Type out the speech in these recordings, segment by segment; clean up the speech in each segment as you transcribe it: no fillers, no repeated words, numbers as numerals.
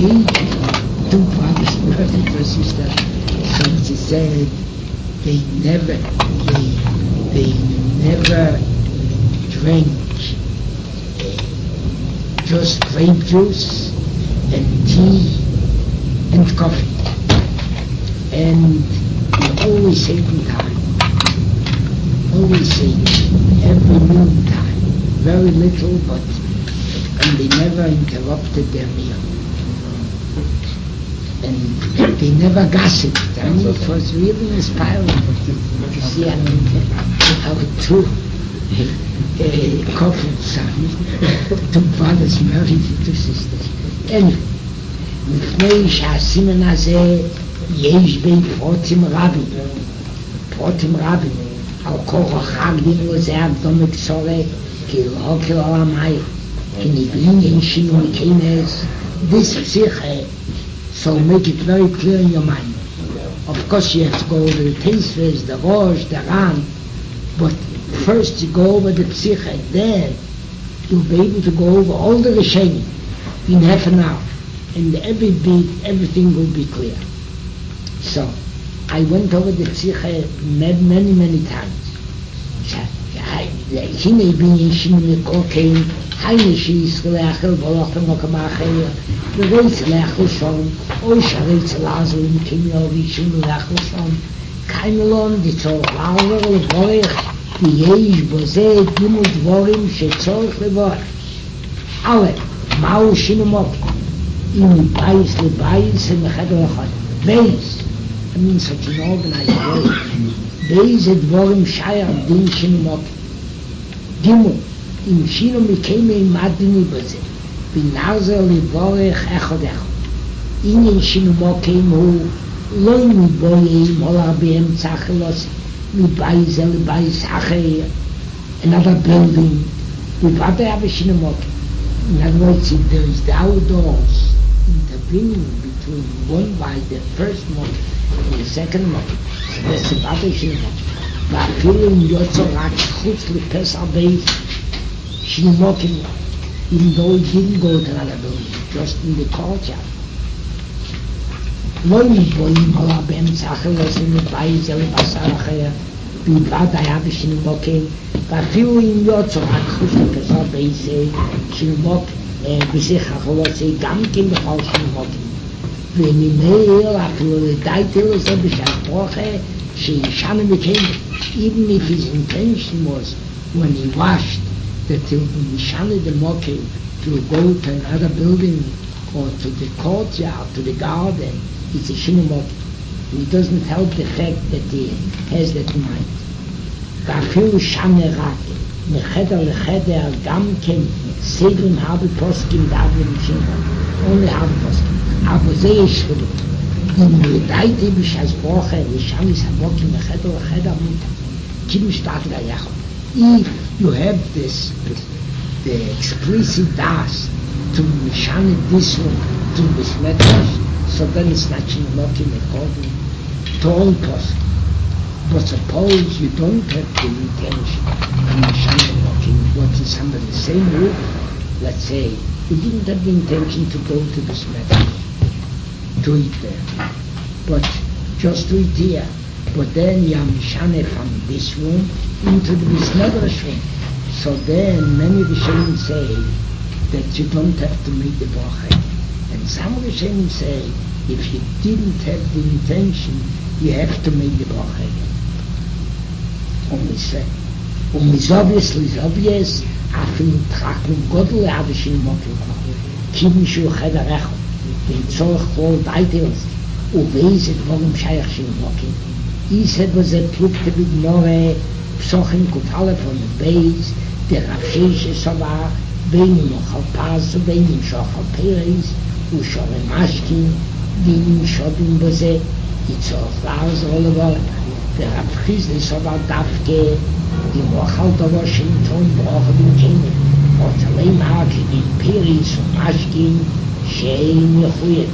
two brothers murdered their sister. So she said they never drank just grape juice and tea and coffee. And they always ate in time. Always ate every meal time. Very little, and they never interrupted their meal. And they never gossiped. I mean, it was really inspiring to see how two couples, two brothers married to two sisters. Anyway, לפני שהסימן הזה יש בין פרוטים רבים, על כוח חגדים לזה הקדום קצורה, כאילו הוקל על המאי, כי נבלים ישינו מכנס, this psiche, so make it very clear in your mind. Of course you have to go over the Tesves, the Rosh, the Ran, but first you go over the psiche, then you'll be able to go over all the Rishonim in half an hour, and everything will be clear. So I went over the psiche many times. הנה בין שינוי קוקים, היינו שישראל בולך למקום אחר, ורצה לאכול שום, או שרצה לעזור מכמיו וישום לאכול שום, קיימלון דצורך לעזור לבורך, ויש בזה דימו דבורים שצורך לבורך. א', מהו שינוי מוקים? אם בייס לבייס ומחדר אחד. בייס, I mean such an organized way. באיזה דבורים שייך דין שינוי מוקים. דימו, אם שינו מקיימי מדני בזה, ונעזר לבורך אחד. עניין שינו מוקים הוא לא מבויים או באמצע חלוסי, מבייס לבייס אחר, another building, ובוודאי היה בשינו מוקים. In other words, if there is the outdoors intervening between one by the first mokim and the second mokim, so that's the body שינו מוקים. ואפילו אם יוצא רק חוץ לפס הבית שנמוקים, even though he didn't go to another building, just in the courtyard. לא נבואים עולה באמצע אחר, עושים לבית זה לבשר אחר, בלבד היה בשנמוקים, ואפילו אם יוצא רק חוץ לפס הבית שנמוק, בשיח החולוצי, גם כן בכל שנמוקים. ונמהר אפילו לדייתי לזה בשעת ברוכה, שישנה מקיימת. Even if his intention was, when he washed, that he would shine the moke to go to another building or to the courtyard, to the garden, it's a shinu moke. And it doesn't help the fact that he has that in mind. ואפילו שנה רק, מחדר לחדר, גם כן, סגרים הרבה פוסקים דברים שינו moke. Only הרבה פוסקים. אבל זה יש חילוק. אם לדייתי בשעז ברוכה, ושם יש המוקים מחדר לחדר מותר. If you have the explicit das to mishane this one to this medrash, so then it's not shinomokim according to all possible. But suppose you don't have the intention to mishane mokim, what is under the same roof, let's say you didn't have the intention to go to this medrash, to eat there, but just to eat here. But then you are mishane from this room into the Medrash room. So then many Rishonim say that you don't have to make the bracha. And some Rishonim say if you didn't have the intention, you have to make the bracha. Only say. It's obvious, after trachten Godel Adishin Mokim, Kibishu Chederecho, den Zorch Kol Deitels, Uweise Dvorim Shayach Shin Mokim. Isa was a plukte with More, Psochim Kutale von the Beis, der Rafsheshe Sova, Beinu Nochal Paz, Beinu Shochal Peres, Ushore Mashkin, Dinu Shodim Boze, Yitzorch Lars Rollevar, der Rafsheshe Sova Dafke, die Nochal Davoshim Ton Broche Bin Kene, Otalei Maki Bin Peres und Mashkin, Shein Yechuyen.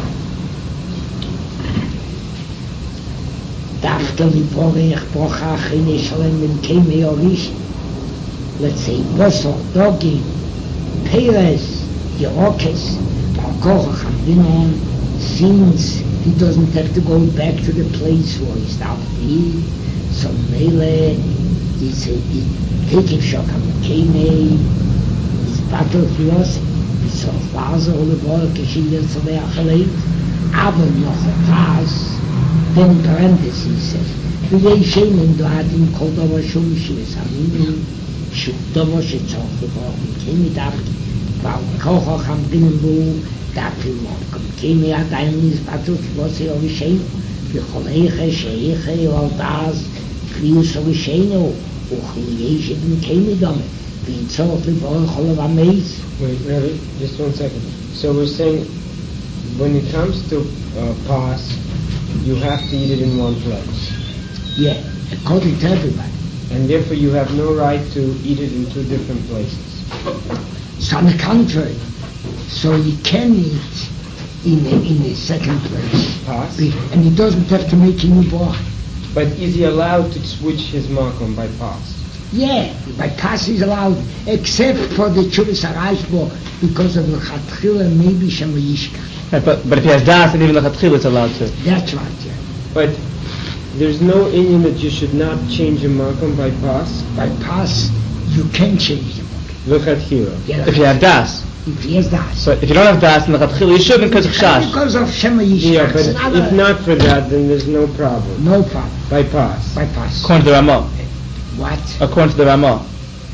דווקא לבורך ברוכה אחרי נשלם במקיימי אוריש, let's say בוסר, דוגים, פרס, ירוקס, על כוח since he doesn't have to go back to the place where he started to eat, so Mele is taking Shokam Kene, is battle for us, it's a Faser or the Volk, she gets away achaleid, aber noch a Taz, then parentheses says, V'yei shemen do'adim kol davar shum she'esaminu, שדומו שצורך לבוא, כן מדבק, כבר כוחו חמרים בו, דפים מוקם, כן עדיין נזבטות לבוסי אורישנו, בכל איכה שאיכה יולדאז, קריאוס אורישנו, וכליי שבן כן מדומה, ואין צורך לבוא לכל המייס. Wait, really? Just 1 second. So we're saying, when it comes to pass, you have to eat it in one place. Yeah, according to everybody. And therefore you have no right to eat it in 2 different places. So on the contrary, so you can eat in the second place. Pass. And he doesn't have to make a new bar. But is he allowed to switch his makom by pass? Yeah, by pass he's allowed, except for the Chuvas Arashbo, because of the Chatchila, maybe Shema Yishka. But if he has das, then even the Chatchila is allowed to. That's right, yeah. But there's no Indian that you should not change your makom by pass? By pass, you can change the mark. L'chatchila. Yeah, If you have das. if he has das. So if you don't have das in the Chatchila, you shouldn't because of Chash. Because of Shema Yishka. Yeah, but if not for that, then there's no problem. No problem. By pass. By pass. According to the Ramah. What? According to the Ramah.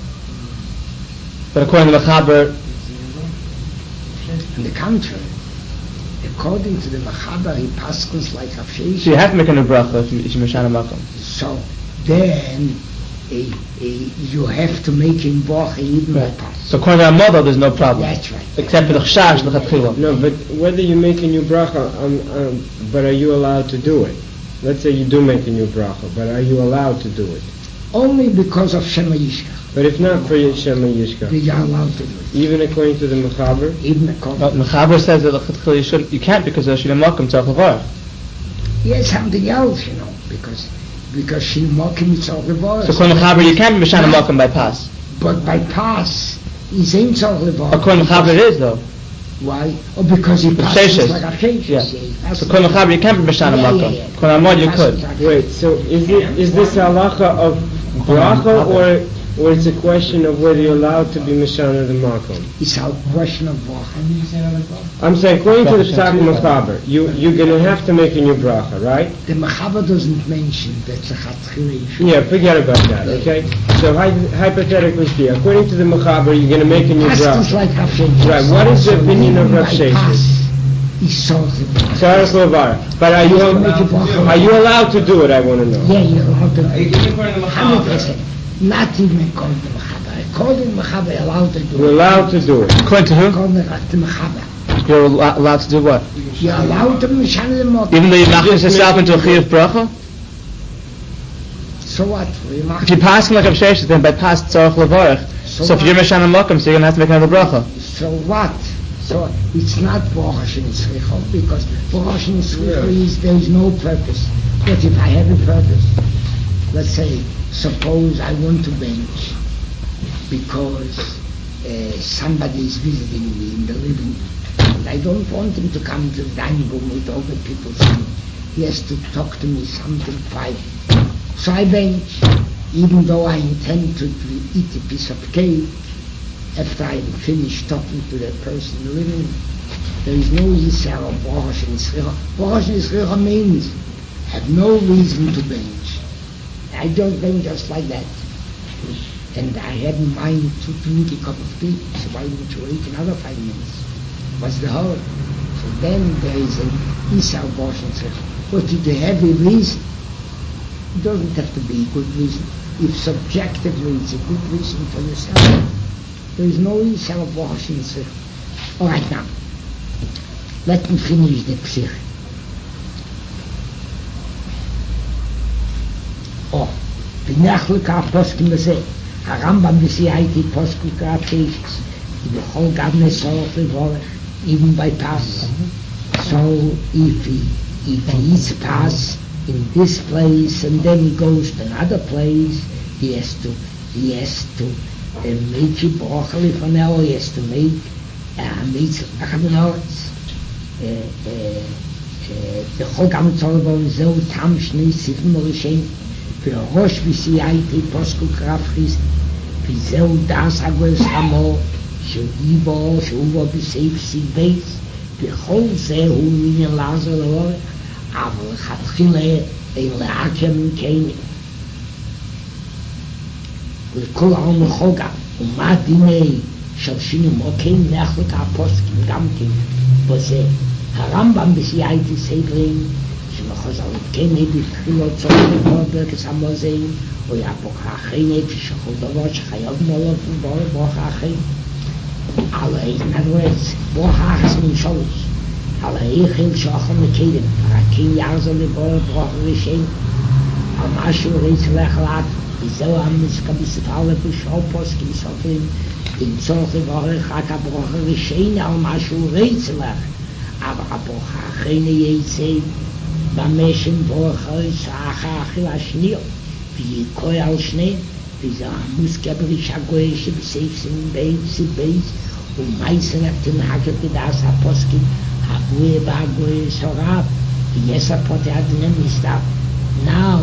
But according to the Mechaber, On the contrary, according to the Mechaber, he passes like a fish. so you have to make a new bracha if you Mishana Makom. So then you have to make him bracha even by pass. So according to the Ramah, there's no problem. That's right. Except for the Chash, the Chatchila. No, but whether you make a new bracha, but are you allowed to do it? Let's say you do make a new bracha, but are you allowed to do it? Only because of Shema Yishka. But if not for Shema Yishka, We are allowed to do it. even according to the Mechaber, Even according But Mechaber says that the Chatchila you can't because of Shina Makom Tzarech Levarach. Yes, something else, because she mocking it all the So according to Mechaber, you can't be Mishana Makom by pass. But by pass, he's ain't all the According to Mechaber, it is though. Why? Oh, because he passes Sheshes. like a fish. Yeah. So according to Mechaber, you can't be Mishana Makom. According to Ramah, you could. wait, so is this halacha of bracha or it's a question of whether you're allowed to be Mishana the Makom? It's a question of bracha. I'm saying, according to the Psak Mechaber, you're going to have to make a new bracha, right? The Mechaber doesn't mention that's a chatchila. Yeah, forget about that, okay? So hypothetically speaking, according to the Mechaber, you're going to make a new Passes bracha. like a fish. Right, what is the opinion of Rav Sheshes? He saw the Tzarech Levarach. But are you allowed to do it, I want to know? Yeah, you're allowed to do it. 100%. Not even according to Mechaber. According to Mechaber, allowed to do it. You're allowed to do it. According to who? According to Mechaber. You're allowed to do what? You're allowed to Mishana the Mok. Even though you machlis yourself into a Chiyuv bracha? So what? If you pass him like a Shesh, then by pass Tzarech Levarach. So if you're Mishana Makom, so you're going to have to make another bracha. So what? So it's not Borash and Sricha, because Borash and Sricha is, there is no purpose. But if I have a purpose, let's say, suppose I want to bench because somebody is visiting me in the living room, and I don't want him to come to the dining room with all the people sitting. He has to talk to me something private. So I bench, even though I intend to eat a piece of cake after I finish talking to that person in the living room. There is no Yisrael of Borash and Sricha. Borash and Sricha means have no reason to bench. I don't bench just like that. And I had in mind to drink a cup of tea, so why don't you wait another 5 minutes? What's the hurry? So then there is an Yisrael of Borash and Sricha. But if they have a reason, it doesn't have to be a good reason. If subjectively it's a good reason for yourself, there is no Yisrael of Borash and Sricha. All right, now, let me finish the psich. Binachluka poskim b'seh, harambam b'siyaiti poskum k'apshes, b'chol gavne sorach levorach, even by pass. So if he eats pass in this place and then he goes to another place, he has to make a broccoli from now, he has to make meat achabenoretz. der Chogam Zollbon so tam schnell siffen Morischen für Rosh wie sie alte Posku Krafrist wie so das Agwes Hamo שאיבו שאובו בסעיף סיבייס בכל זה הוא מיני לעזור לו אבל חתחילה אין להקם קייני לכל העם לחוגה ומה דיני של שינום אוקיין נחלק הפוסקים גם כן וזה הרמב"ם בסייעתי סייברים שמחוז על קייני בתחילות צורך לכל ברקס המוזאים או יפוק האחייני כשכל דבר שחייב מולו וברוך האחייני alle in other words bohas min shows alle ich shachon mekeden rakin yazo le boh rishin am ashu reis lechlat izo am miskabis alle bu shopos ki sofin in zoge boh hat boh rishin am ashu reis lech aber boh khine yitze bameshin boh khoy sacha khilashni vi koy al shnei Dieser Muskabri Shagoish Safe in Base und meisten hat den Hacker das Apostel Hague Bagoy Sorab yes Apostel hat nämlich da now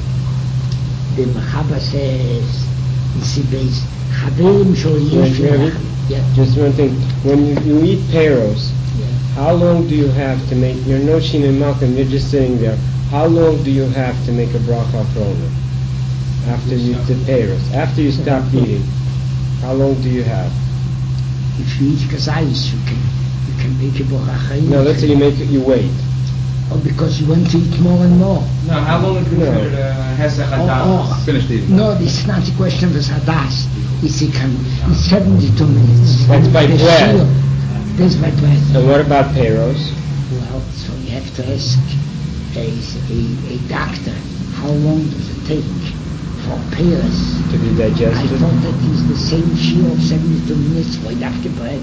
the Mahaba says in Base Habim Shoyish just one thing when you eat peros how long do you have to make your Noshin and Malcolm you're just sitting there how long do you have to make a bracha for it? After you eat the peros, after you stop eating, how long do you have? If you eat kazayis, you can make a bracha. No, let's say you make it, you wait. Oh, because you want to eat more and more. No, how long is it considered hesech hadas? Finished eating. No, this is not a question of hadas. It's 72 minutes. That's by bread. That's by bread. And what about peros? Well, so you have to ask a doctor, how long does it take? For pears to be digested. I thought that is the same shear of 72 minutes right after bread.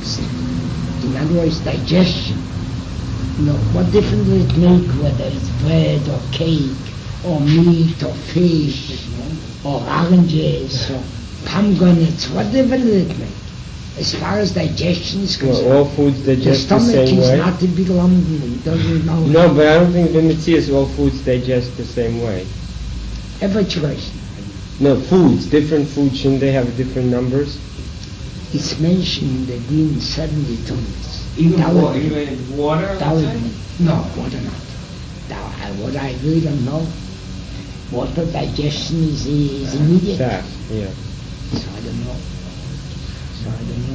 In other words, digestion. No, what difference does it make whether it's bread or cake or meat or fish or oranges or pomegranates? What difference does it make? As far as digestion is concerned, all foods digest the same way. The stomach is not a big lump. It doesn't know. No, but I don't think the mitzvah is all foods digest the same way. Every choice. No, foods, different foods, shouldn't they have different numbers? It's mentioned in the Din 72 minutes. Even water? No, water not. What I really don't know, water digestion is immediate. Fast, yeah. So I don't know. So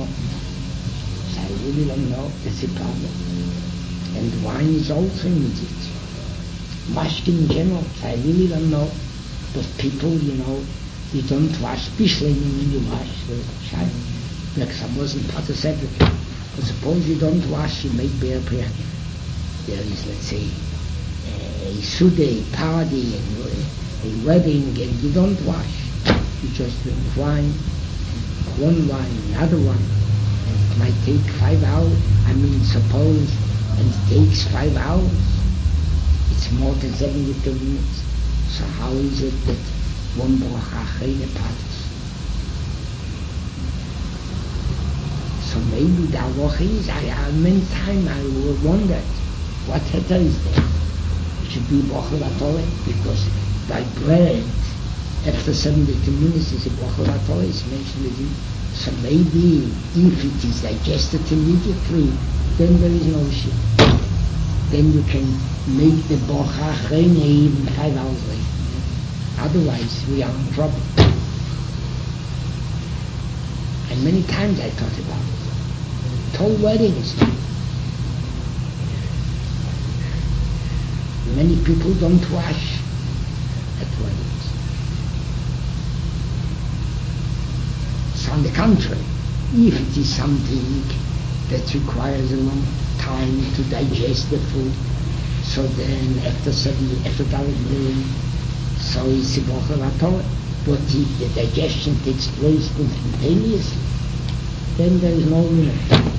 I really don't know. That's a problem. And wine is also immediate. Mashkin in general, I really don't know. But people, you don't wash, especially when you wash the shine. Like someone Potter said, but suppose you don't wash, you make bear prayer. There is, let's say, a sude, a party, a wedding, and you don't wash. You just drink wine, one wine, another one. And it might take 5 hours. Suppose, and it takes 5 hours. It's more than 72 minutes. So how is it that one bracha chayne patas? So maybe the halacha is, many times I wondered, what heter is there? It should be bracha l'Torah, because by bread, after 72 minutes is a bracha l'Torah, it's mentioned in. So maybe if it is digested immediately, then there is no issue. Then you can make the bracha chayne even 5 hours later. Otherwise, we are in trouble. And many times I thought about it. Whole weddings. Many people don't wash at weddings. So on the contrary, if it is something that requires a long time to digest the food, so then after Dalit, so it's a bracha l'Torah. But if the digestion takes place instantaneously, then there is no limit.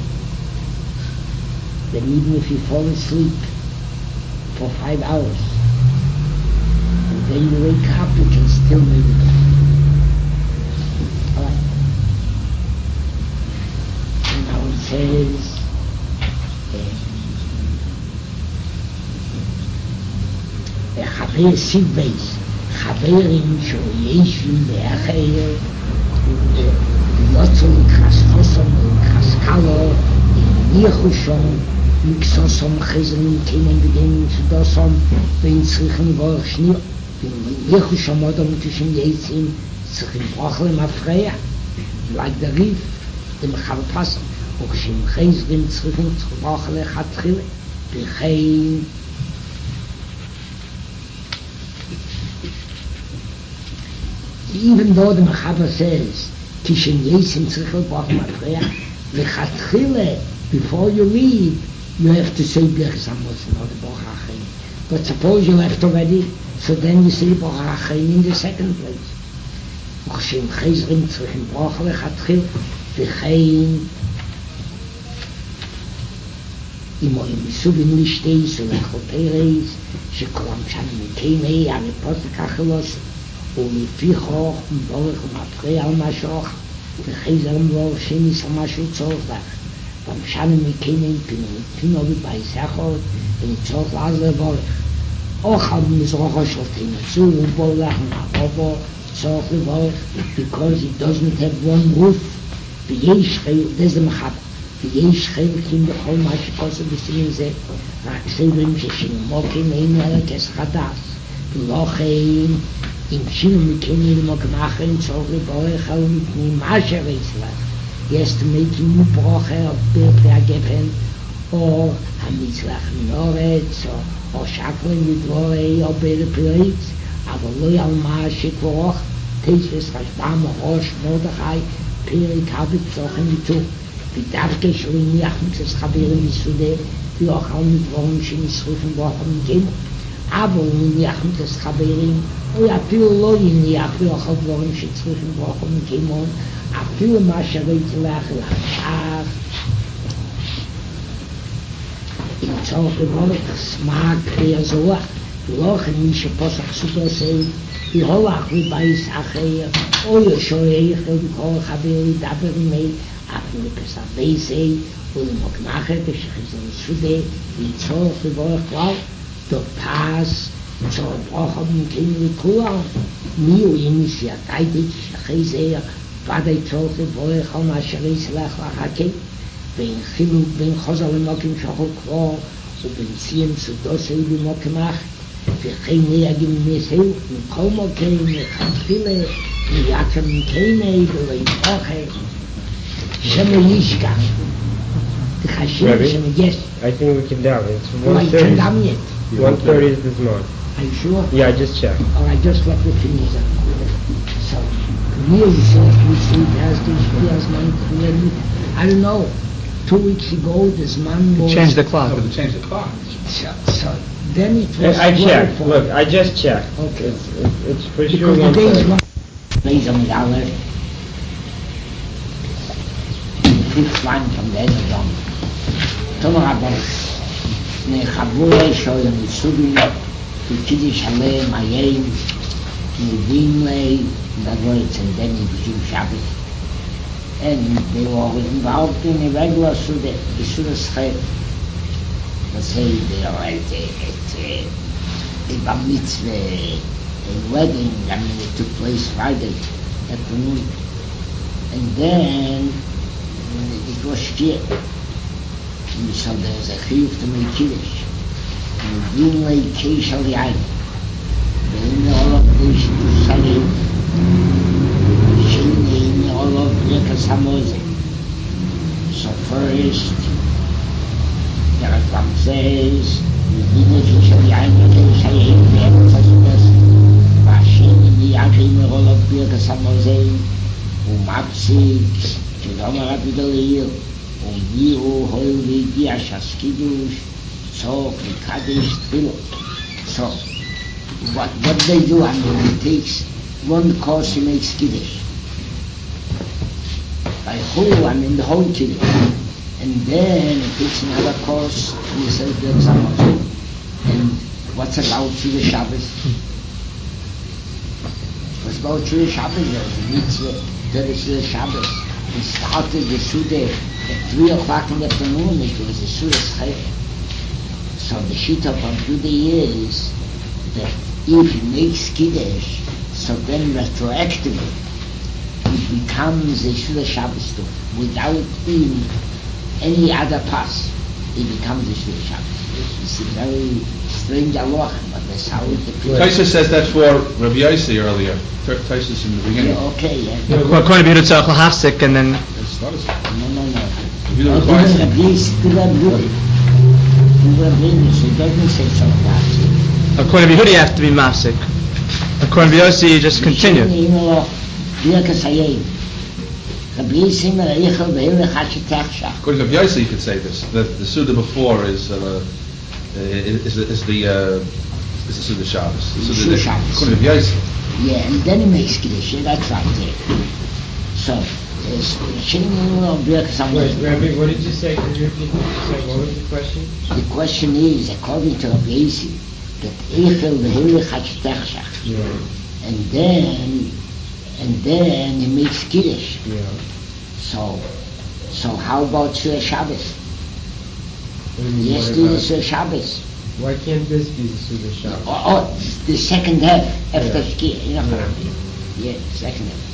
Then even if you fall asleep for 5 hours, and then you wake up, you can still make it. All right. And now it says, סיב בייס, חברים שיושבים באחר, יוצאו לקרס חוסם, לקרס קלו, ניחו שם, מקסוסם חזרים כימון בגנים שדוסם, ואין צריכים בורך שניר, ניחו שם עוד המתושים יצאים, צריכים ברוך למפריע, like the reef, dem Chalpassen, und כשהם חזרים צריכים ברוך לכתחילה, בכן even though the Mechaber says, Kishen Yesim Tzrichel Bach Mafreya, Lechatchile, before you leave, you have to say Birchas Hamazon, not Bach HaChaim. But suppose you left already, so then you say Bach HaChaim in the second place. U'K'shem Chezrim Tzrichel Bach Lechatchile, V'chein, Imo Yisuvim Lishteis, Ulechol Pereis, Shekolam Shanim Mekemei, Aripotik Achelos, ולפיכך מבורך ומפריע על משוך וחזר מבורך שניס על משהו צורך לך ומשנה מקיימים פינו ובייסחות ונצורך לעז לבורך אוכל במזרוחו של תנצו ובוא לך נעבובו צורך לבורך because it doesn't have one roof ויש חלק, זה מחבר ויש חלקים בכל מה שכוסו בסימן זה רק סברים ששינמוקים אינו אלא כסחדס ולכן אם שינו מקיימים למוקם אחרים צורך לבורך על מפנים מה שרצלך יש תמיקים מברוכה בפרי הגפן או המצלח מנורץ או שקלים ודבורי או בפריץ אבל לא על מה שכרוך תשס חשבם ראש מרדכי פרי כבד צוחן איתו ודווקא שלו ניח מצס חברים מסודר ויוכל מדבורים שנסריפים באופן גימו אבל ניח מצס חברים או אפילו לא יניח ויוכל דברים שצריכים באופן גימו אפילו מה שראיתי לך עכשיו אם צורך לבורך סמאק ויזוח ולא מי שפוסח סופרסי והולך לבייס אחר או ישור איכל וכל חבר לדבר מי אפילו לפסח בייסי ולמוקם אחר ושחזר מסודר וצורך לבורך כלל דופס צורך ברוך הממקים לכולם מי הוא יניסייתייתית שחזר ודאי צורך לבורך על מה שרצלך לחכה בין חילוק בין חוזר למוקים שחוק כבר ובין ציים צודוסי במוקים אחר וכן נהגים מסהו מכל מוקים מחתחילה מייקם מקיימי ולא יפוחד שמו ישכח תחשב שמגש I think we can down it. I can down it 1:30 is this month. Are you sure? Yeah, I just checked. Oh, I just left the finish on. So, mir says we see Thursday, as man clearly. I don't know. 2 weeks ago, this man was... Change the clock. Oh, to change the clock. So then it was... I checked. Look, I just checked. Okay. It's for sure Because the 1:30. days one... Days on the dollar. Big flying from the end of them. Tomer Rabban. Ne Chabure, Shoy, and Mitsubi, Kiddush Haleh, Mayim, Nevinley, that was and then in Jim Shabbos. And they were always involved in a regular Suda Schei. Let's say they are at a bar mitzvah, a wedding, I mean it took place Friday afternoon. And then it was Shkia. And so there's a chiyuv to make Kiddush. Nevinley Keish Al Yain. ואין עולב איש תוסרים שאין עולב יקס המוזן so first the Rambam says מבינה של יין יקש היין ואין חסודס והשני יעגים עולב יקס המוזן ומפסיק שדומר הבדליר ומיהו הויל והגיע שסקידוש צורך לקדש תפילו so what they do, I mean, it takes one course he makes Kiddush. By whole, I mean the whole Kiddush. And then it takes another course and he says the example. And what's about Shuvah Shabbos? What's about Shuvah Shabbos? There's a mitzvah to the Shuvah Shabbos. He started the Suda at 3 o'clock in the afternoon. It was the Suda Schei. So the Shita of Judah is that if he makes Kiddush, so then retroactively it becomes a Shula Shabbos too. Without being any other pass, it becomes a Shula Shabbos. It's a very strange halacha, but that's how it appears. Taisa says that for Rabbi Yossi earlier. Taisa's in the beginning. Yeah, okay, yeah. According to Yehuda Tzarech L'Hafsik, and then No. Yehuda requires it. It doesn't say so fast. according to Yehuda you have to be mafsik. According to Yossi you just continue. According to Rabbi Yossi, you could say this, that the Suda before is the Suda Shabbos. Suda Shabbos. According to Rabbi Yossi. Yeah, and then he makes Kiddush, that's right there. So, Rabbi, what did you say? Can you repeat what you said? What was the question? The question is, according to Rabbi Yossi, that Eichel v'Hilech HaShtechshach. Yeah. And then he makes Kiddush. Yeah. So how about Shul Shabbos? Yes, do the Shul Shabbos. Why can't this be the Suda Shabbos? Oh, the second half after Shkia. Yeah, second half.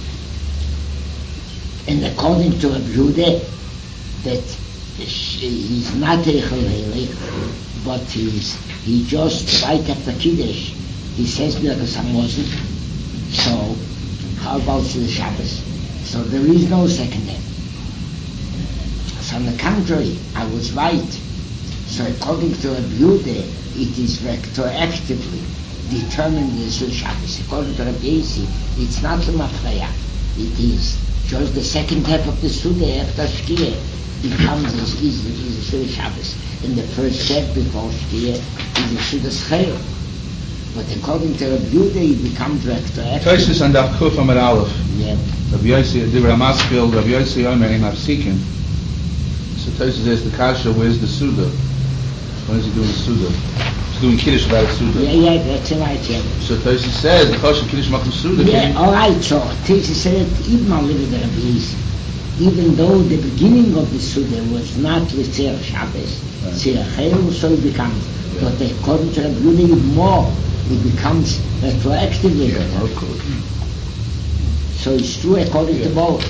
And according to Rabbi Yehuda, that he's not Eichel V'Hilech, but he just right after Kiddush, he says Birkas Hamazon. So how about the Shabbos? So there is no second half. So on the contrary, I was right. So according to Rabbi Yehuda, it is retroactively determined as the Shabbos. According to Rabbi Yossi, it's not the Mafreya. It is just the second half of the Suda after Shkia becomes is the Suda Shabbos. And the first half before Shkia is the Suda Schel. But according to Rabbi Yehuda, it becomes retroactive. Taisus and Kuf Amar Aleph. Yeah. Rabbi Yossi, the Ramaskil, Rabbi Yossi Omer Ein Hafsikin. So Taisus says the Kasha, where's the Suda? When is he doing the Suda? He's doing Kiddush without a Suda. Yeah, that's right, yeah. So Taisus says the Kasha Kiddush Makom Suda. Yeah, all right, so Taisus said it even a little bit of easy. Even though the beginning of the Suda was not with Tzir Shabbos, Tzir Chel, so it becomes. But according to Rabbi Yehuda, even more, it becomes retroactively. Yeah, of course. So it's true according to both.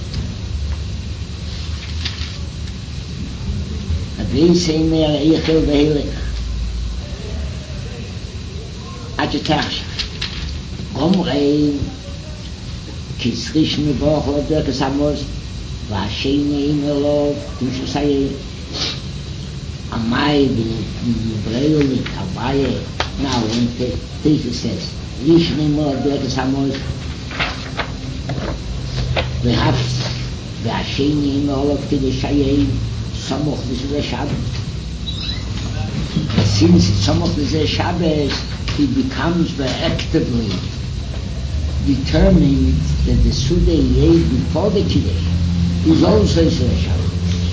Rabbi saying there, Eichel v'Hilech. Adjetachshach. Gomrein, Kitzrish Nebuch, or Birkas Hamazon, V'Hasheni Imelov, Timshusayim, Amai, V'Nibreil, V'Kavaye. Now, when Taisus says, Rish Nebuch, Birkas Hamazon, V'Hasheni Imelov, Timshusayim, Samoch V'Suda Shabbos. Since Samoch V'Suda Shabbos, it becomes reactively determined that the Suda Yeh before the Kiddush is also Suda Shabbos.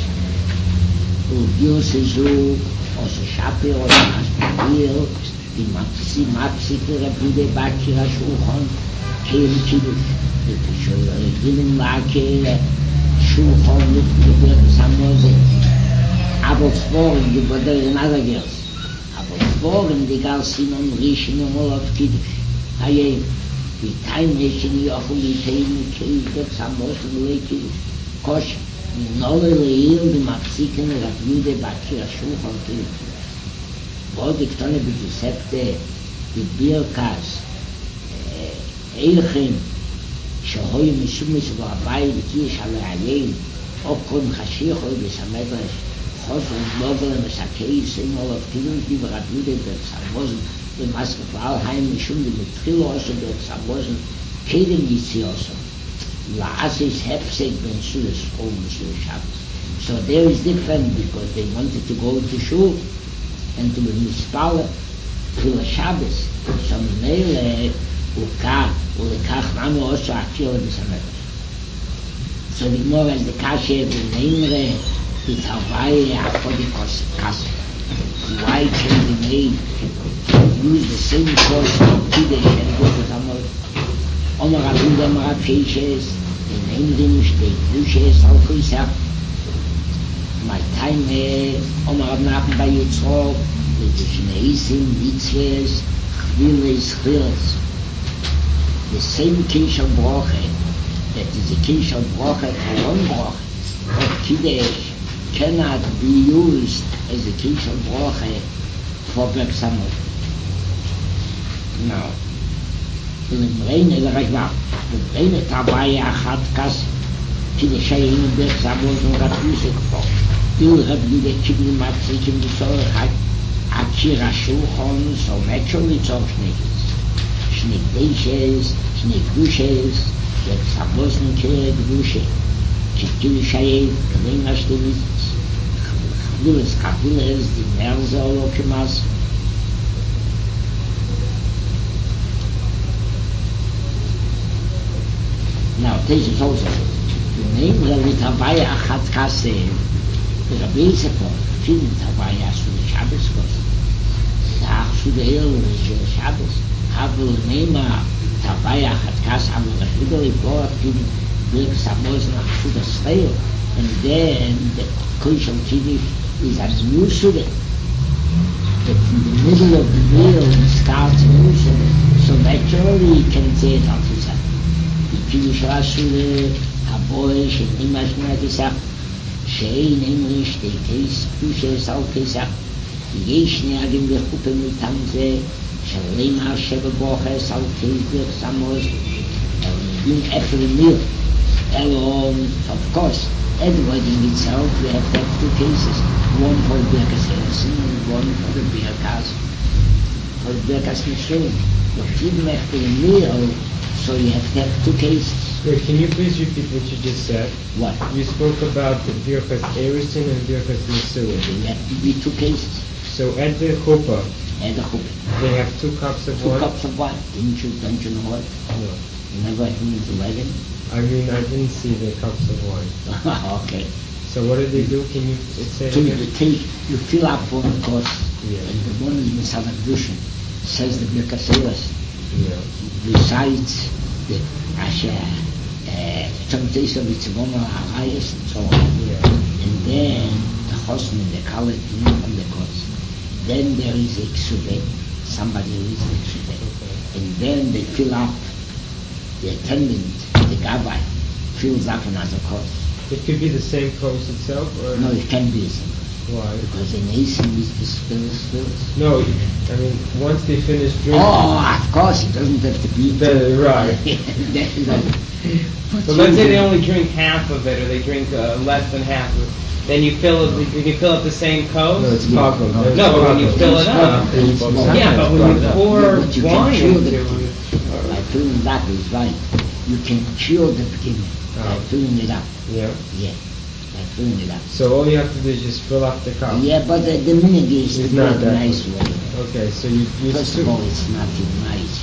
U'Gil also Shapir, or Maspir, the Mapsik, the Rabbi Yehuda Bakir HaShulchan, Keil Kiddush, the Gilim Makir, Shulchan, the Birkas Hamazon, aber vor in die Bodei other girls. Aber vor in die Galsinon Rishon Olav Kiddush. Hayem, die Taimeshin Yochel Yitein Kiddush Hamazon Lei Kiddush. Kosh, Nole Leil, die Machziken Rabbi Yehuda Bakir HaShulchan Kiddush. Bode Ktone B'Tosefte, die Birkas, Eilchim, Shehoy Mishumis V'Abai V'Kish Hale'ayim, Okon Chashichoy B'Samedresh, Chosron Bogel Mesakei Sein Olav Kiddush Di Rabbi Yehuda Birkas Hamazon B'Maske V'Alheim Mishum Di Mitchilo Oso Birkas Hamazon Kedem Yitzi Oso La'asis Hefsek Ben Suda Shul Suda Shabbos. So there is different because they wanted to go to Shul and to be Mispala Shul Shabbos. So Mele Ulekach Manu Oso Akil B'Samedresh. So the more as the Kashe B'Neimre it's Hawaii Apodikos Kasper. Why can be made use the same course of Kiddush and Birkas Hamazon? Omar Abuda, Omar Absheishes, the name Dinish, the Dushes, Alkoisach. My time, Omar Abnachim by Yitzhak, the Shneisim, Mitzvahs, Kabila is Chilas. The same Kishal Broche, that is a Kishal Broche for one Broche of Kiddush, cannot be used as a Kishal Broche for Berg Samot. Now, in the brain of the Rajma, the brain of Tabaya Achatkas, Kiddush in Berg Samot, and got music for. You'll have the Kiddush Matzik in the Sorach, Akira Shulchan, so naturally it's all Schnickes. Schnick Deishes, Schnick Dushes, Berg Samotnike, Dushe. Kiddush Kalim Ashtemizis. Kabilas, the Merza Olokimas. Now, this is also the name Rabbi Tabaya Achat Kaseh, the Rabbi Sefer, Film Tabaya Sude Shabbos Kos, Sach Sude El, Shabbos, Havel Nema, Tabaya Achat Kaseh, Havel Refudo, Ipor, Film, Birk Samos, Nach Sude Sreil, and then the Koshal Kiddush is a new Sude. But in the middle of the meal, it starts a new Sude, so naturally you can say it out to say. Kiddush Rasule, Haboy, Shenim Ashna Kisach, Shein English, they taste, Pushes Al Kisach, Yeshne Agim Bechupe Mitamze, Shalim Hashem Boches, Al Kisach, Samos, in every meal. Alone, of course, at the wedding itself, we have to have two cases, one for the Birkas Elsin and one for the Birkas, Nishrim. But even after the meal, so you have to have two cases. Wait, can you please repeat what you just said? What? You spoke about the Birkas Erisin and Birkas Nisuin. There have to be two cases. So at the chuppah, And the chuppah. they have 2 cups of wine? 2 cups of wine. Don't you know what? No. You never had in the wedding? I mean, I didn't see the cups of wine. Okay. So what do they do? Can you say So that? you fill up one course, Yeah. and the one is Misad Kedushin, says the Birkas Eiros. Yeah. Besides the Asher, Tzomteis of Itzvon HaRayos and so on. Yeah. And then the Chosn, the Khaled, on the course. Then there is a Ksube, somebody who is the Ksube. Okay. And then they fill up, the attendant, the Gabbai, fills up another course. It could be the same course itself, or No, it can be the same. why? Because in Asim is the spills. No, I mean, once they finish drinking. Oh, of course, it doesn't have to be. Right. So let's say they only drink half of it, or they drink less than half of it. Then you fill up the same coast? No, it's cockle. No, but when you fill it up, yeah, but when you pour wine into it, By filling that is right. You can cure the beginning by filling it up. Yeah. Yeah, by filling it up. So all you have to do is just fill up the cup. Yeah, but the meaning is It's to not do it that nice good. way. Okay, so you First of all, it's not nice,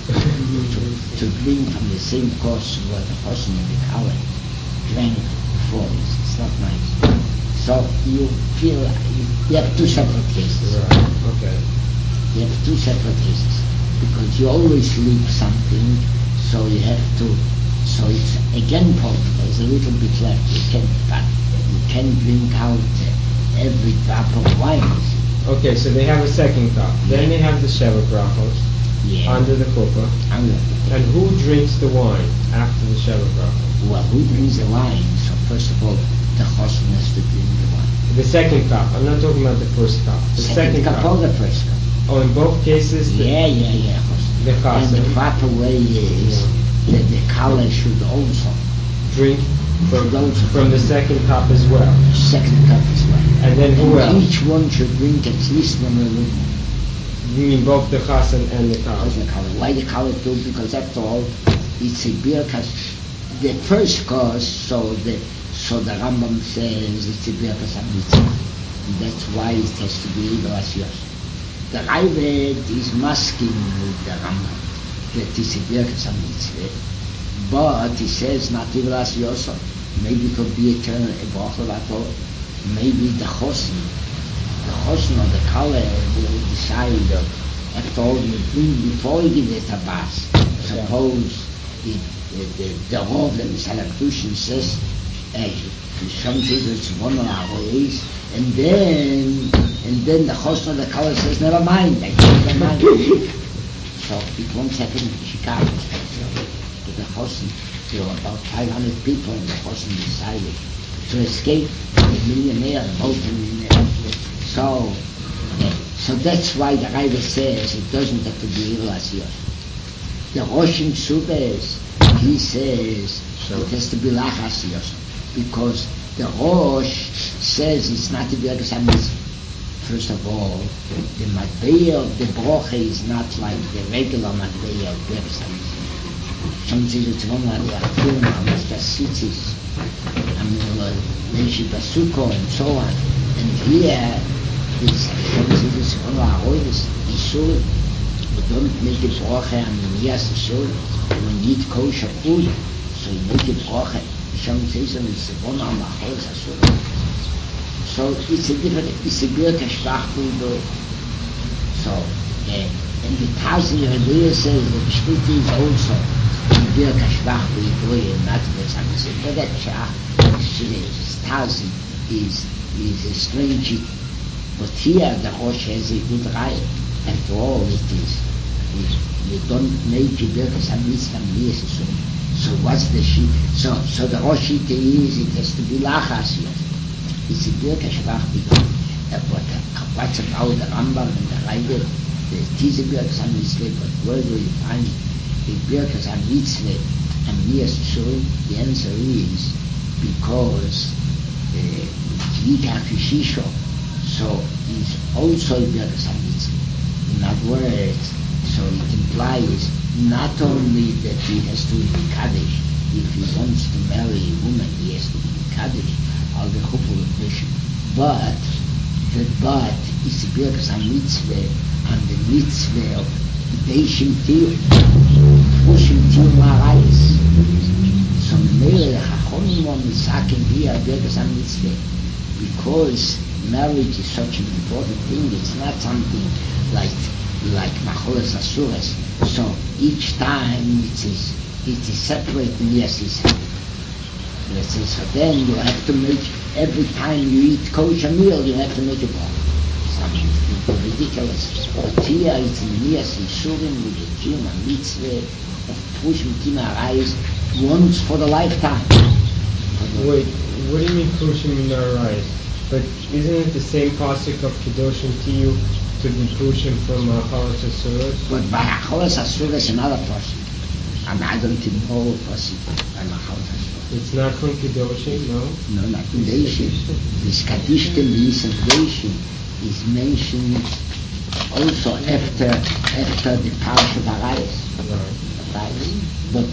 to drink from the same course where the person in the collar drank before. It's not nice. So you have 2 separate cases. Right. Okay. You have 2 separate cases because you always leave something, so you have to. So it's again possible. There's a little bit left. You can drink out every drop of wine. Okay, so they have a second cup. Then they have the Sheva Brachos Yeah. under the chuppah. And who drinks the wine after the Sheva Brachos? Well, who drinks the wine? So first of all, the chosn has to drink the wine. The second cup. I'm not talking about the first cup. The second cup. or the first cup? Oh, in both cases? Yeah. The And chassan the proper way is that the kala should also drink from from the second cup as well. second cup as well. And then who And else? each one should drink at least one of them. You mean both the chassan and the How's kala? the kala? Why the kala too? Because after all, it's a birkas. The first course, so the Rambam says it's a birkas hamitzvah. That's why it has to be Idolas Yosef. The Raavad is masking with the Rambam that it's a birkas hamitzvah, but he says not Idolas Yosef. Maybe it could be a bracha at all. Maybe the chosn or the kala will decide that after all you drink before you give it a bas. Suppose the rov that Misal HaKedushin says something that's one of our ways, and then the chosn or the kala says never mind, I change my mind. So it won't happen in Chicago. To the Chosin, there were about 500 people in the Chosin decided to escape the millionaire, multi-millionaire. So that's why the Rebbe says it doesn't have to be Ilas Yosef. The Rosh Subes, he says it has to be Lachas Yosef, because the Rosh says it's not to be like a mitzvah. First of all, the Matbeya of the Broche is not like the regular Matbeya of Birkas HaMitzvah. Something that's one of the Achim, Mr. Sitzis, Leishi Basuko, and so on. And here, it's something that's one of our oldest Yisur. We don't make it Broche and Yas Yisur. When you eat kosher food, so you make it Broche. Something it's one of our oldest Yisur. So it's a different, it's a Birka Schwachbübel. So, and the Tazi Rebbe says that Shviti is also Birka Schwachbübel, not the Tzamizim. But that Tazi is a strange, but here the Rosh has a good right. After all, it is, you don't make a Birka Tzamizim and Yeshu. So what's the sheet? So the Rosh is, it has to be Lachas. It's a Birka Schwachbübel. But what's about the Rambam and the Rebbe? It is a Birka HaMitzvah, but where do you find the Birka HaMitzvah and Yeshu? The answer is because Tzvika Fishisho, so it's also a Birka HaMitzvah. In other words, so it implies not only that he has to be Kaddish, if he wants to marry a woman, he has to be Kaddish, all the Chupul of Bishop, but it's a Birkas HaMitzvah and the mitzvah of Deishim Tiyum, Pushim Tiyum Arayis. So Mele Chachomim are misaking here Birkas HaMitzvah because marriage is such an important thing. It's not something like Macholas Asuras. So each time it is separate in Yesis. So then you have to make, every time you eat kosher meal, you have to make a bracha. Something ridiculous. But here it's in Niyas Yishurim with the Kiyum HaMitzvah of Push Mitima Arayis once for the lifetime. Wait, what do you mean Push Mitima Arayis? But isn't it the same pasuk of Kedoshim Tiyu to be pushing from Cholas Asuras? But by Cholas Asuras another pasuk. I don't know pasuk by Cholas Asuras. It's not from Kedoshim, no? No, not Kedoshim. This Kadishtim, this Kedoshim is mentioned also after the Parashat of Arayis. But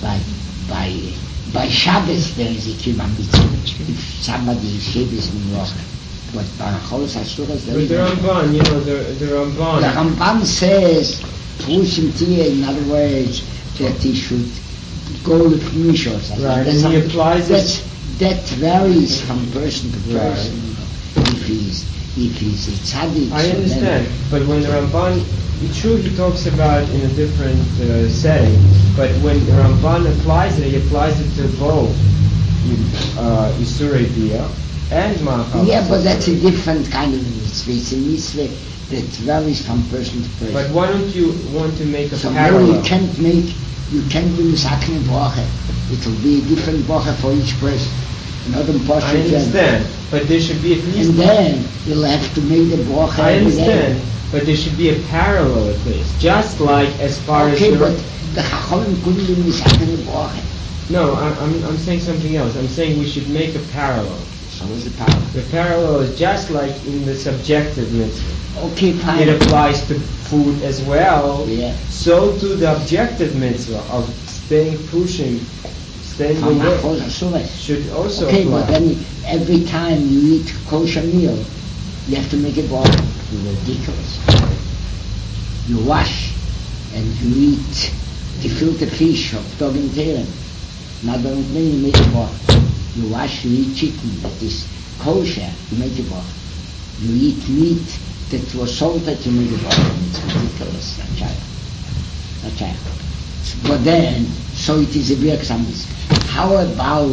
by Shabbos there is a Kiyum HaMitzvah. If somebody is Shabbos Minloch. But by Cholas Asuras there is... But the Ramban, the Ramban... The Ramban says, Pushim Tiyah, in other words, that he should go with Mishos. Right, and he applies it. That varies from person to person. Right. If he's a tzaddik. I understand, but when the Ramban, it's true he talks about in a different setting, but when the Ramban applies it, he applies it to both Isurei Bia and Ma'achal. Yeah, but that's a different kind of mitzvah. It's a mitzvah that varies from person to person. But why don't you want to make a so parallel? You can't be misakin bracha. It will be a different bracha for each person. I understand, but there should be at least... And then you'll have to make the bracha. I understand, but there should be a parallel at least. Just like as far as... Okay, but the Chachamim couldn't be misakin bracha. No, I'm saying something else. I'm saying we should make a parallel. So what's the parallel? The parallel is just like in the subjective mitzvah. Okay, fine. It applies to food as well. Yeah. So to the objective mitzvah of staying awake should also okay, apply. But then every time you eat kosher meal, you have to make it water. You're ridiculous. You wash and you eat gefilte fish of dog and tail. Not only you make it water. You wash, you eat chicken that is kosher, you make it water. You eat meat that was salted, you make it water. It's ridiculous. Not child. But then, so it is a Birkas HaMitzvah. How about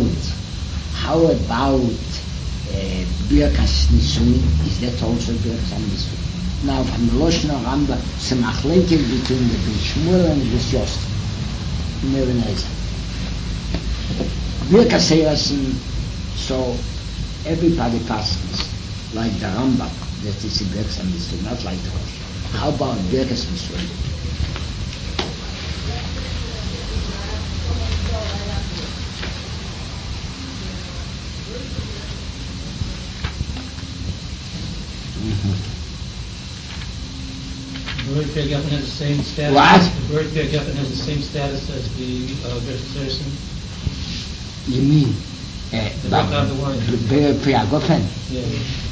Birkas Nisuin? Is that also Birkas HaMitzvah? Now from the Lashon Rambam, some machlekes between the Bishmul and the Bishyost. Never knows. Birkas Eiresin, so everybody passes like the Rambam, that is a Birkas HaMitzvah, not like the Rosh. How about Birkas Mitzvah? The word Geffen has the same status. What? The word Geffen has the same status as the Birkas Eiresin. You mean The word. Geffen? Yeah.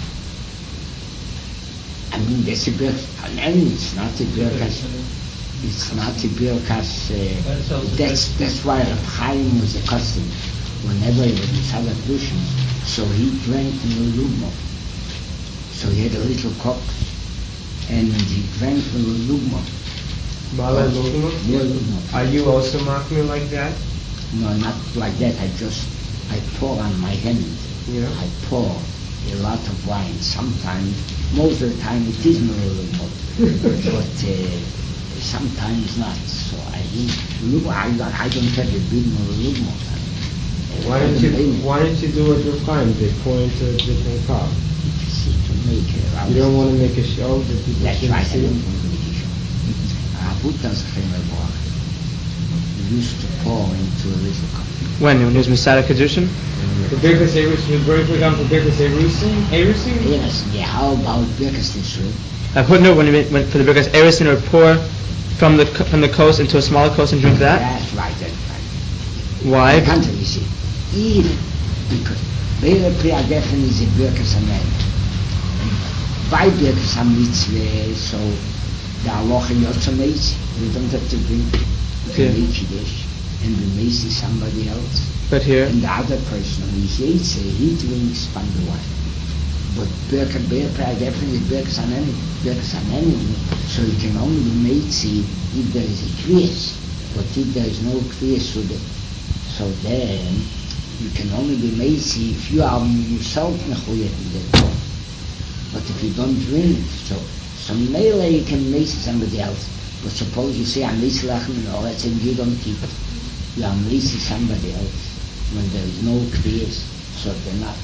I mean, that's a Birkas Hanan, it's not a Birkas. It's not a Birkas. That's why Reb Chaim was a custom. Whenever he was in Tzaddik Dushim, so he drank from the Lugmo. So he had a little cup, and he drank from the Lugmo. Mala Lugma? Lugmo. Are you also machmir like that? No, not like that. I pour on my hand. Yeah. I pour a lot of wine. Sometimes, most of the time, it is Lugmo, but sometimes not. So I don't have a big Lugmo. Why don't you do what Reb Chaim did? Pour into a different cup. You don't want to make a show that people That's should right, I see? don't want to make a show. Rabutas Chemevorach used to pour into a little cup. When he was Masada Kedushin? The Birkas Eiresin, you bring for example Birkas Eiresin? Yes, yeah, how about Birkas Nisrud? I put note when you went for the Birkas Eiresin, or pour from the coast into a smaller coast and drink that? That's right. Why? I can't really see. Because Pri Geffen is a Birkas Hanan. By Birkas HaMitzvah, so the halacha Yotzameitzi, we don't have to drink the Kiddush and we may see somebody else. But here? And the other person who is Yetze, he drinks from the wine. But Pri Geffen is Birkas Hanan, so you can only be Meitzi if there is a Kriyas. But if there is no Kriyas, so then you can only be Meitzi if you are yourself Mechuyev in that. But if you don't drink, so Mele you can Meitzi somebody else. But suppose you say I'm Meitzi Lachem and let's say you don't keep it. You are Meitzi somebody else when there is no Kriyas, so they're not.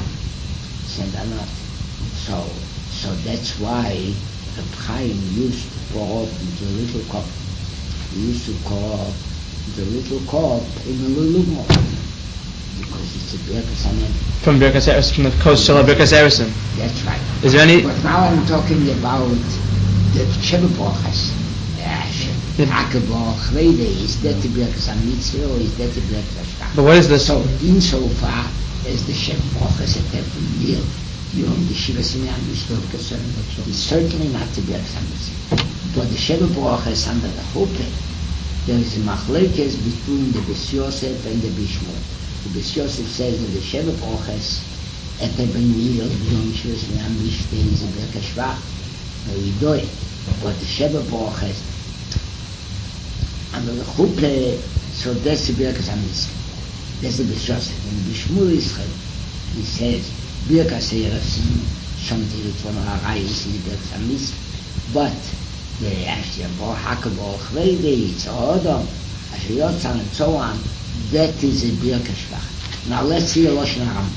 So that's why Reb Chaim used to pour up into a little cup. He used to pour the little cup in a little more. Because it's a Birkas Hanan. From Birkas Eiresin, from the coast of Birkas Eiresin. That's right. Is there any? But now I'm talking about the Sheva Brachas. Hakebach, Rede, is that the Birkas HaMitzvah or is that the Birkas HaShtach? But what is this? So insofar as the Sheva Brachas at every meal, you know, the Shiva Sinyan is still concerned. It's certainly not the Birkas HaMitzvah. But the Sheva Brachas under the Chuppah, there is a machlekes between the Beis Yosef and the Bishmul. The Beis Yosef says that the Sheva Brachas at every meal, Yom Shiva Sinyan Mishte is a Birkas Shvach. No, you do it. But the Sheva Brachas under the Chuppah, so that's the Birkas HaMitzvah. That's the Beis Yosef. And the Bishmul Israel, he says, Birkas Eiresin, Shomti Ritzvon HaRayis is the Birkas HaMitzvah. But the Asher Bo Hakebol Chveide, it's Odom, Asher Yotzan, and so on, that is a Birkas Shvach. Now let's see a Lashon HaRambam.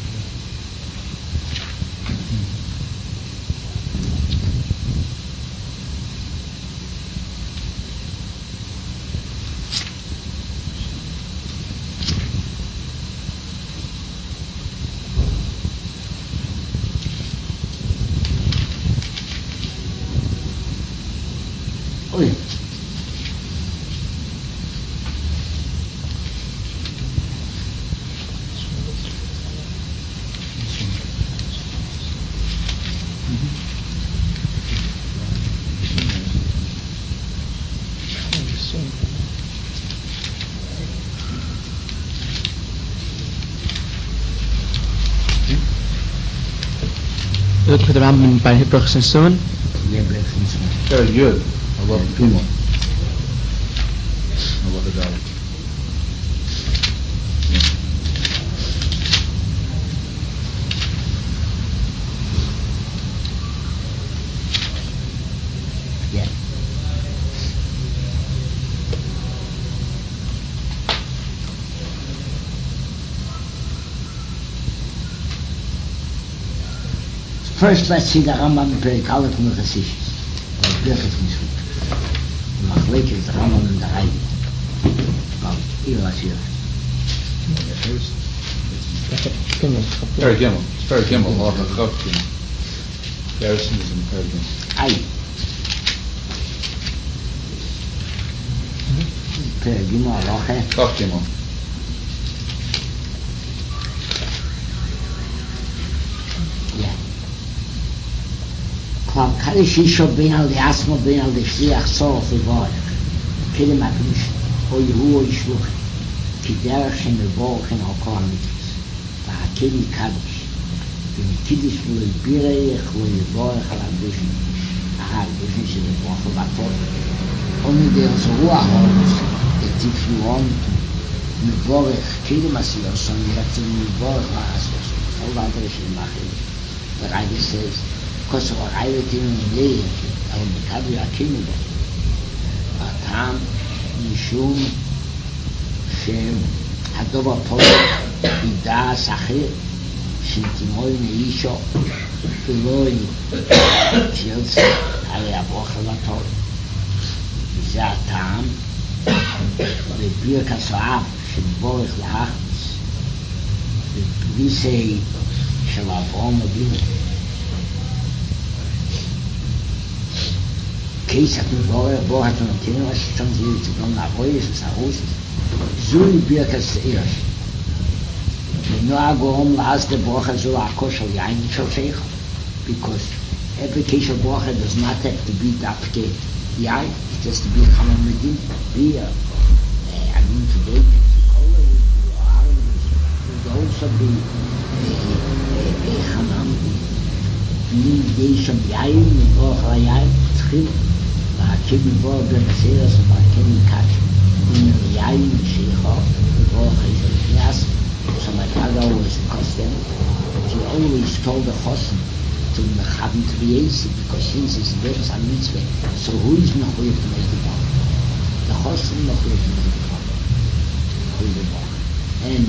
Looking for the Rambam by Brachas and Suman. Very good. I love the Pimo. I love the Dalit. Yeah. First, let's see the Rambam in Perek Aleph from the Chassidus. The Birkas Mitzvot. The Machlek is the Rambam in the Raya. Well, here was here. Perek Gimel. It's Perek Gimel. Halacha Chav Gimel. Garrison is in Perek Gimel. Aye. Perek Gimel, Halacha. Chav Gimel. Yeah. Klar, Kaddish Isho bin al Asmo bin al Shliach Tzorach Levorach. Kedem HaKadosh, o Yehu o Yishluch, ki derech shem levorach en al kol HaMitzvos. V'hakeli Kaddish, v'mikiddish v'lo yibirech lo yevorach al HaKadoshim. HaKadoshim shel levorach v'ator. Only there's a ruach holds that if you want mevorach kedem asiyoson, you have to mevorach la'asiyoson. All the other shem machil. The Rebbe says, because of a Rebbe Tinu Leih, al Mekabi Akimu Bo. Atam Yishum Shem Hadoba Polo Ida Sachir Shintimoi Neisho Piloi Chilsa Hare Abocha Vator. Ze Atam Bebir Kasoav Shem Borech Lahachis Bebrisei Shel Avrom Avinu. Case hat mir vorher hat man kennen, was schon hier zu tun, nach Reus, es Haus. So Birkas erst. No go last the Bocha so a kosher yain shofech, because every case of Bocha does not have to be dafke yain, it has to be Hamamedin beer. I mean today the color would also be a Hamam. Need Yesham yain, Bocha yain, tchil. Kim Bo Ben Seras and Kim Kat in the Yain Sheikha, or Yes, so my father was the custom. He always told the Chosim to Mechavim to be easy, because since it's Birkas HaMitzvah, so who is Mechuyev to make the Bach? The Chosim Mechuyev to make the Bach. Who is the Bach? And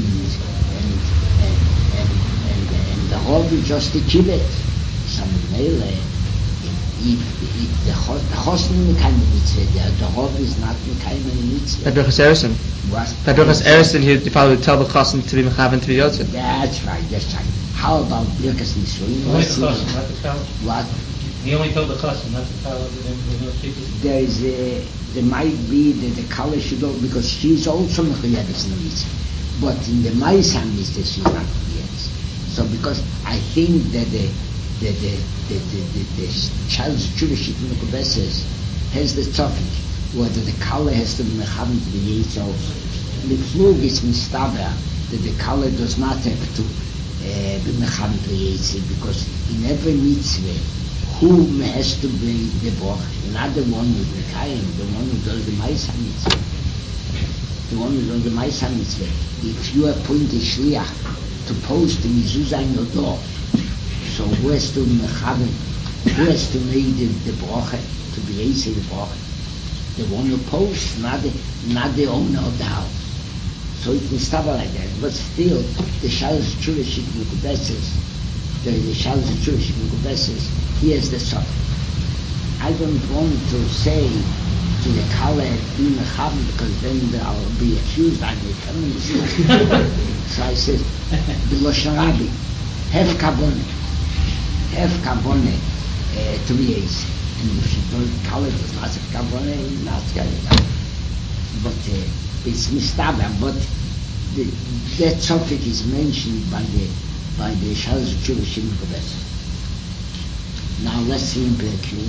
the Hov is just the Kibbet. Some Mele. If the Chosim Mekayim Mitzvah, the Hov is not Mekayim Mitzvah. By Birkas Erison. What? By Birkas Erison, he probably would tell the Chosim to be Mechavan to be Yotzei. That's right. How about Birkas Nisuin? Only the Chosim, not the Talmud. What? He only told the Chosim, not the Talmud. There might be that the Kala should go, because she's also Mechayeves in the Mitzvah. But in the Ma'aseh Mitzvah, she's not Mechayeves. So because I think that the child's Jewish Mekubeses has the topic whether the Kala has to be Mechavan to the Yates also. The Flug is Mistaber that the Kala does not have to be Mechavan to the Yates, because in every mitzvah who has to bring the Boch, not the one with the Mekayim, the one who does the Ma'aseh Mitzvah. The one who does the Ma'aseh Mitzvah. If you appoint a Shliach to post the Mezuzah in your door, so who has to Mechavan? Who has to make the Bracha, to be Eisei the Bracha? The one who posts, not the owner of the house. So it can stop like that. But still, the Shalos Jewish Mekubeses, the Shalos Jewish Mekubeses, he has the suffering. I don't want to say to the Kala be Mechavan, because then I'll be accused I'm a feminist. So I said, the Lashon Rabbi, have Kavone to be easy. And if you don't call it, it's not a Kavone, not but it's Mistaber. But that topic is mentioned by the Shalos Jewish Mekubeses. Now let's see in Berkey.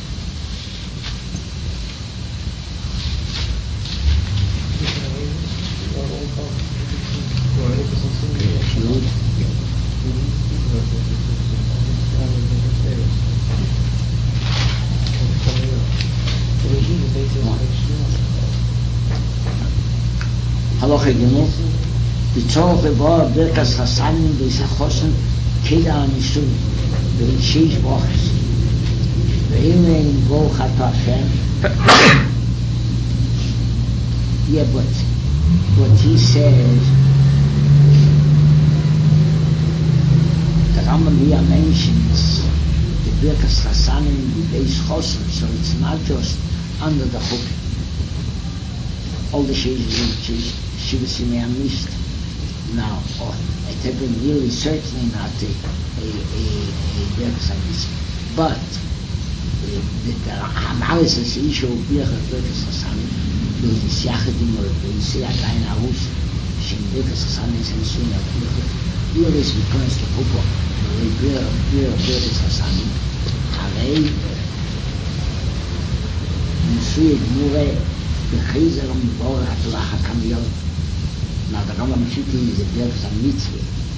Halacha Gimel, B'tzorach levar Birkas Chasanim v'Yisachosim Keda Anishum v'Sheish Brachos. Ve'hinein Volchat Hashem. Yeah, but he says, the Rambam here mentions the Birkas Chassanim, the Beis Chosim, so it's not just under the hook. All the Shivas Yimei missed. Now, it had been really certainly not a Birkas HaMitzvah. But the analysis issue of Birkas Chassanim, the Siachadim or the Siachlein Ahus, Shem Birkas Chassanim is in Sunnah Birkas. Here is because the Pupo, the Birkas Chassanim, Harei, Nusui Gmure, the Chazer on the Bor HaTorah HaKamiyot. Now the Rambam Shiti is a Birkas HaMitzvah.